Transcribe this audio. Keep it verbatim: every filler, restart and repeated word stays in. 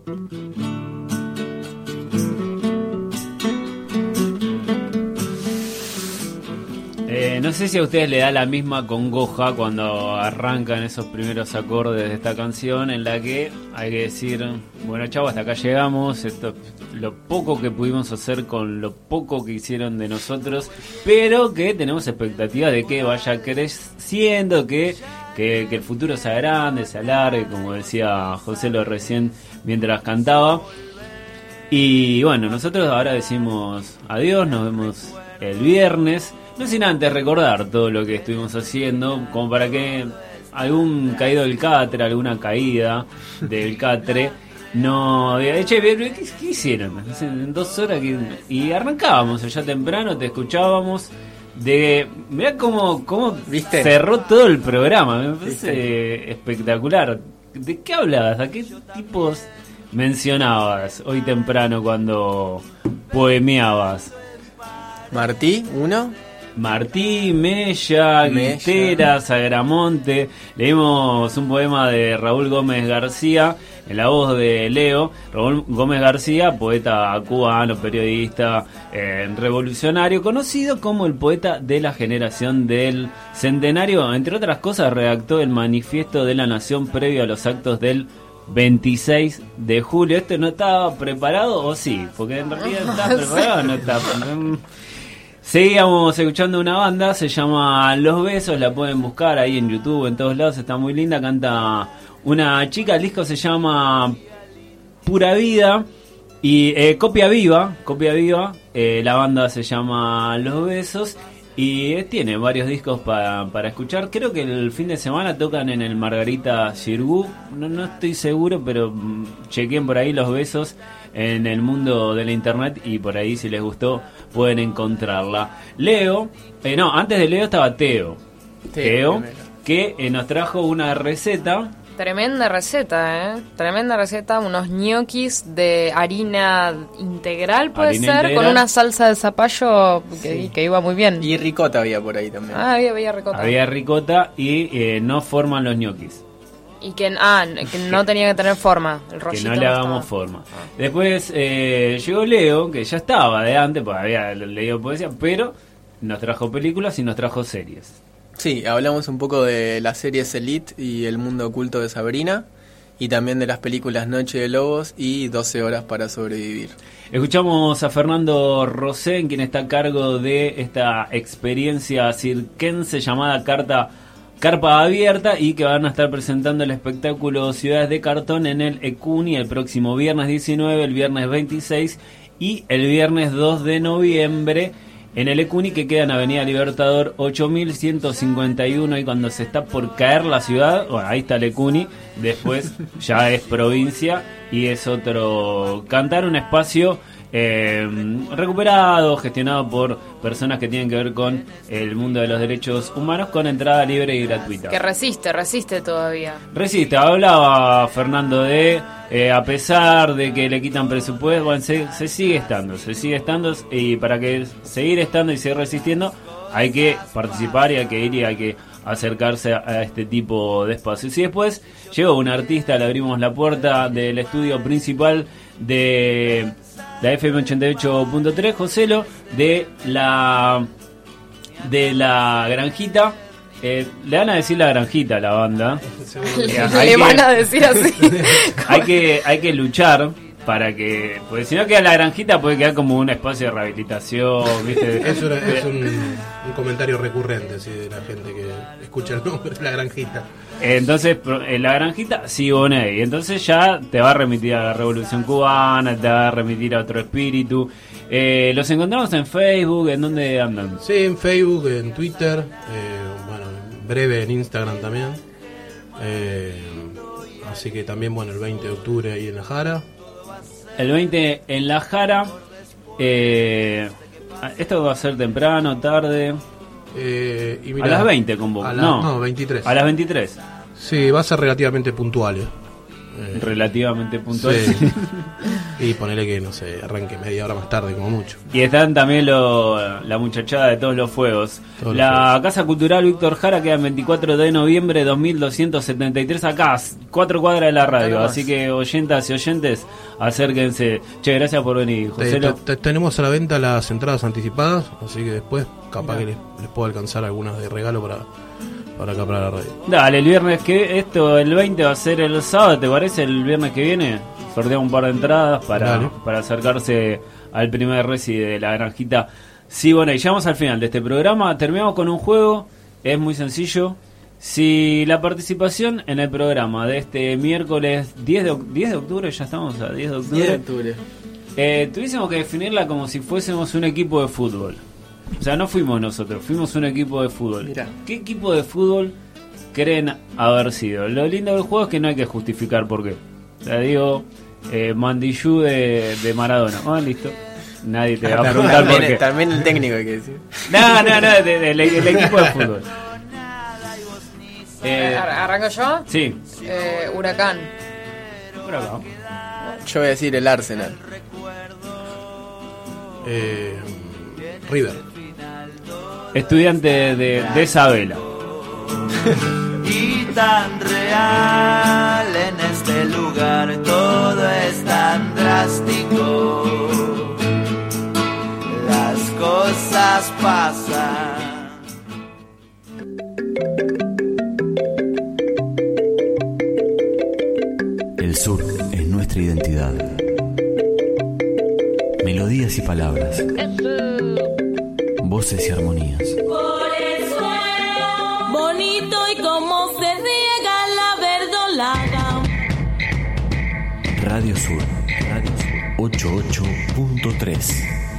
Eh, no sé si a ustedes le da la misma congoja cuando arrancan esos primeros acordes de esta canción, en la que hay que decir, bueno, chavo, hasta acá llegamos, esto lo poco que pudimos hacer con lo poco que hicieron de nosotros, pero que tenemos expectativas de que vaya creciendo, que, que, que el futuro sea grande, se alargue, como decía José lo recién mientras cantaba. Y bueno, nosotros ahora decimos adiós, nos vemos el viernes. No sin antes recordar todo lo que estuvimos haciendo, como para que algún caído del catre, alguna caída del catre, no diga, che, ¿qué, qué hicieron? En dos horas que... Y arrancábamos allá temprano, te escuchábamos. De mirá cómo, cómo ¿viste? Cerró todo el programa, me parece ¿viste? Espectacular. ¿De qué hablabas? ¿A qué tipos mencionabas hoy temprano cuando poemeabas? Martí, uno. Martí, Mella, Guitera, Sagramonte. Leímos un poema de Raúl Gómez García en la voz de Leo. Raúl Gómez García, poeta cubano, periodista, eh, revolucionario, conocido como el poeta de la generación del centenario. Entre otras cosas, redactó el Manifiesto de la Nación previo a los actos del veintiséis de julio. ¿Esto no estaba preparado o sí? Porque en realidad está preparado o no está preparado. Seguíamos escuchando una banda, se llama Los Besos, la pueden buscar ahí en YouTube, en todos lados, está muy linda, canta una chica, el disco se llama Pura Vida y eh, Copia Viva, Copia Viva, eh, la banda se llama Los Besos y eh, tiene varios discos para, para escuchar. Creo que el fin de semana tocan en el Margarita Xirgu, no, no estoy seguro, pero mm, chequen por ahí Los Besos en el mundo de la internet y por ahí si les gustó pueden encontrarla. Leo, eh, no, antes de Leo estaba Teo, Teo, Teo que eh, nos trajo una receta. Tremenda receta, ¿eh? Tremenda receta, unos ñoquis de harina integral, puede harina ser, integral. Con una salsa de zapallo que, sí. que iba muy bien. Y ricota había por ahí también. Ah, había, había ricota. Había ricota y eh, no forman los ñoquis. Y que, ah, que no tenía que tener forma, el rollito. Que no le hagamos estaba. forma. Ah. Después eh, llegó Leo, que ya estaba de antes, porque había leído poesía, pero nos trajo películas y nos trajo series. Sí, hablamos un poco de las series Elite y El mundo oculto de Sabrina, y también de las películas Noche de Lobos y doce horas para sobrevivir. Escuchamos a Fernando Rosén, quien está a cargo de esta experiencia cirquense llamada Carta Carpa Abierta, y que van a estar presentando el espectáculo Ciudades de Cartón en el Ecuni el próximo viernes diecinueve, el viernes veintiséis y el viernes dos de noviembre en el Ecuni, que queda en Avenida Libertador ocho mil ciento cincuenta y uno, y cuando se está por caer la ciudad, bueno, ahí está el Ecuni, después ya es provincia y es otro cantar, un espacio Eh, recuperado, gestionado por personas que tienen que ver con el mundo de los derechos humanos, con entrada libre y gratuita. Que resiste, resiste todavía. Resiste, hablaba Fernando de, eh, a pesar de que le quitan presupuesto, bueno, se, se sigue estando, se sigue estando, y para que seguir estando y seguir resistiendo hay que participar y hay que ir y hay que acercarse a, a este tipo de espacios. Y después llegó un artista, le abrimos la puerta del estudio principal de la F M ochenta y ocho punto tres, Joselo, de la de la Granjita. Eh, le van a decir la Granjita a la banda. Le, le van a decir así. hay que hay que luchar para que, porque si no queda la Granjita puede quedar como un espacio de rehabilitación, ¿viste? Eso era, es un, un comentario recurrente, ¿sí? De la gente que escucha el nombre de la Granjita. Entonces, en la Granjita, Siboney. Y entonces ya te va a remitir a la Revolución Cubana, te va a remitir a otro espíritu. Eh, los encontramos en Facebook, ¿en dónde andan? Sí, en Facebook, en Twitter, eh, bueno, en breve en Instagram también. Eh, así que también, bueno, el veinte de octubre ahí en La Jara. El veinte en La Jara. Eh, esto va a ser temprano, tarde. Eh, y mirá, a las veinte convoco. La, no, no, veintitrés. A las veintitrés. Sí, va a ser relativamente puntual. Eh. Relativamente puntual. Sí. Y ponele que, no sé, arranque media hora más tarde, como mucho. Y están también lo, la muchachada de Todos los Fuegos. Todos la los fuegos. Casa Cultural Víctor Jara queda el veinticuatro de noviembre de dos mil doscientos setenta y tres acá, cuatro cuadras de la radio. Así que oyentas y oyentes, acérquense. Che, gracias por venir, José. Te, te, tenemos a la venta las entradas anticipadas, así que después capaz no. que les, les puedo alcanzar algunas de regalo para... para acá, para la radio. Dale, el viernes que esto, el veinte va a ser el sábado, ¿te parece? El viernes que viene sorteamos un par de entradas para, para acercarse al primer reci de la granjita. Sí, bueno, y llegamos al final de este programa. Terminamos con un juego, es muy sencillo. Si la participación en el programa de este miércoles diez de, diez de octubre, ya estamos a diez de octubre, diez de octubre. Eh, tuviésemos que definirla como si fuésemos un equipo de fútbol. O sea, no fuimos nosotros, fuimos un equipo de fútbol. Mirá. ¿Qué equipo de fútbol creen haber sido? Lo lindo del juego es que no hay que justificar por qué. O sea, digo, eh, Mandillú de, de Maradona. Ah, listo. Nadie te va a preguntar también, por qué. También el técnico hay que decir. No, no, no, de, de, de, el equipo de fútbol. Eh, ¿Arranco yo? Sí. Eh, Huracán. Huracán. Yo voy a decir el Arsenal. Eh, River. Estudiante de, de Isabela. Y tan real en este lugar, todo es tan drástico. Las cosas pasan. El sur es nuestra identidad. Melodías y palabras. Voces y armonías. Por el suelo, bonito y como se riega la verdolaga. Radio Sur, Radio Sur ochenta y ocho punto tres.